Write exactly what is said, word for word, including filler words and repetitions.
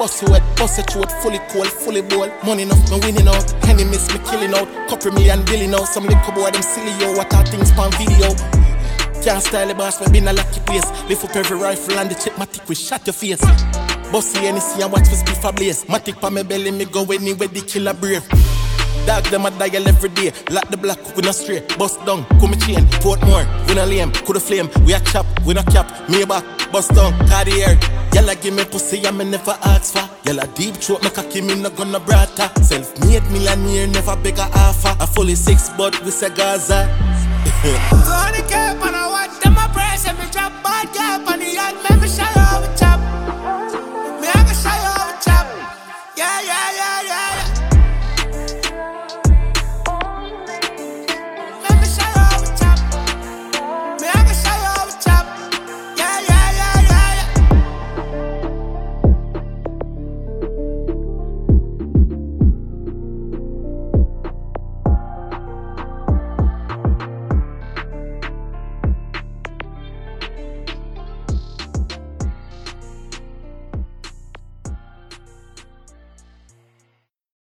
pussy wet, pussy throat, fully cold, fully bold. Money enough, me winning out. Enemies, me killing out. Couple million billion out. Some little boy, them silly yo. What are things pan video? Can't style the boss, me been a lucky place. Lift up every rifle and the check my tick, we shot your face. Bossy N C and watch for speed for blaze. My tick pa me belly, me go anywhere the killer brave. Dog them a dial every day. Lock the block, we no stray. Bust down, come chain. Portmore, we no lame. Coulda flame, we a chop, we no cap. Me back, bust down, Cartier. Yalla give me pussy and me never ask for. Yalla deep throat, me cocky, me no gonna brata. Self-made millionaire, never beg a offer. A fully six, but we say Gaza. Tony K, man,